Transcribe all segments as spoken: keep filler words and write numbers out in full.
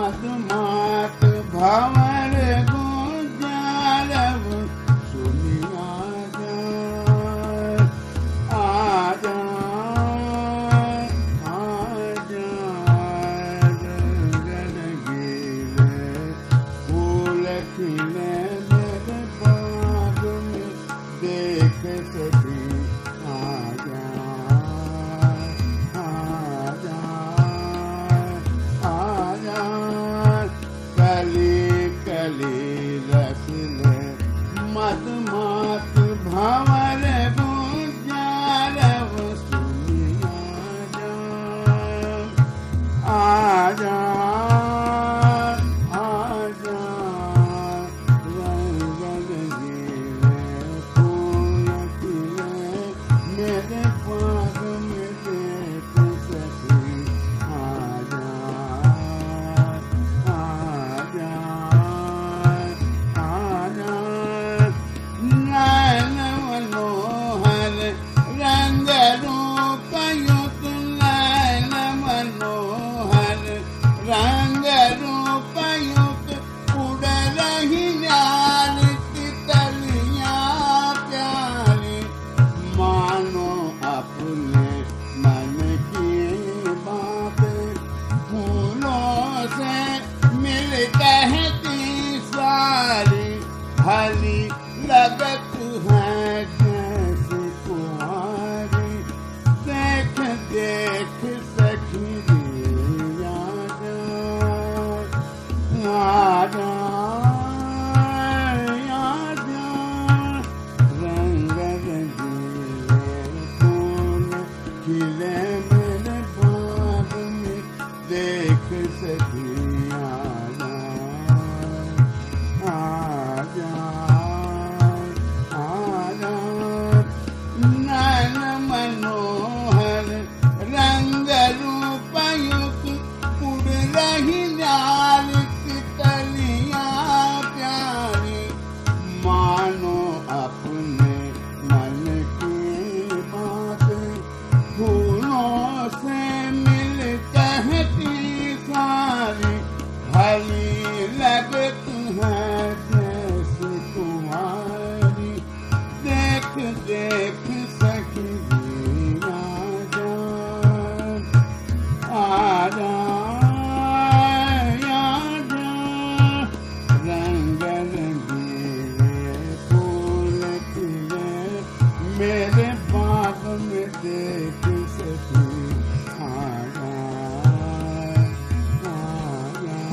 मधुमात भंवर गुंजारव सुनी आजा आजा आजा रंगन गीले फूल खिले मेरे बाग में देख सके आजा आजा आजा कली कली रस ले मधुमात भंवर गुंजारव सुनी आजा आजा आजा रंगन गीले फूल खिले मेरे बाग में देख सके आजा आजा आजा नैन मनोहर रंग रूप युक्त नैन मनोहर रंग रूप युक्त उड़ रही न्याल की तलियां प्यारी मानो अपने मन की बातें फूलों से मिल कहती सारी भली लगत है जैसे कुंवारी देख देख सखी आजा आजा आजा रंग रंगीले फूल खिले मेरे बाग में देख सखी आजा आजा आजा नैन मनोहर रंग रूप युक्त उड़ रही न्याल की तलियां प्यारी मानो अपने मन की बातें फूलों से मिल कहती सारी भली लगत है जैसे तुम्हारी देख देख सखी आजा आजा आजा रंग रंगीले फूल खिले मेरे बाग में देख सखी आजा आजा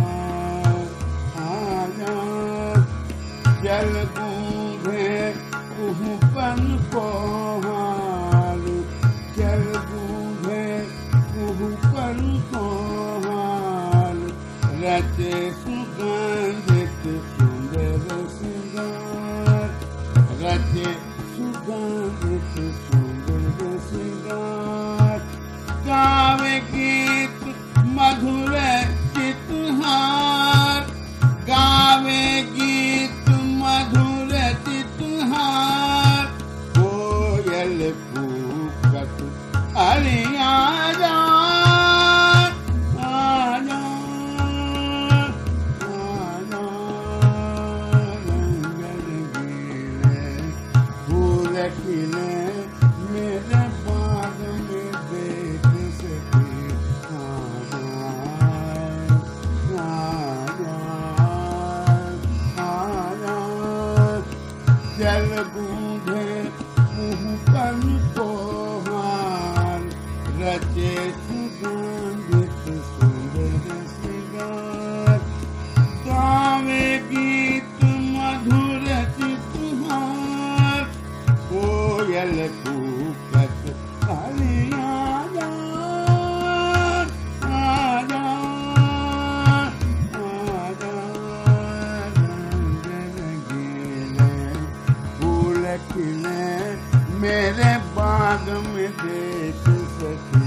आजा जल गूंगे कुहकन को हाल जल गूंगे कुहकन को हाल रचे सुगंधित सुंदर सिंगार रचे सुगंधित सुंदर सिंगार गावे गीत मधुर चितहार गावे गीत मधुर चितहार कोयल कूकत अरे आजा आजा आजा रंग रंगीले फूल खिले मेरे बाग में देख सके आजा आजा आजा जल बूढ़े मुहकन को हार रचे सुगंधित सुंदर सिंगार गावे गीत मधुर चितहार कोयल कूकत अरे आजा आजा आजा रंग रंगीले फूल खिले मेरे बाग में देख सके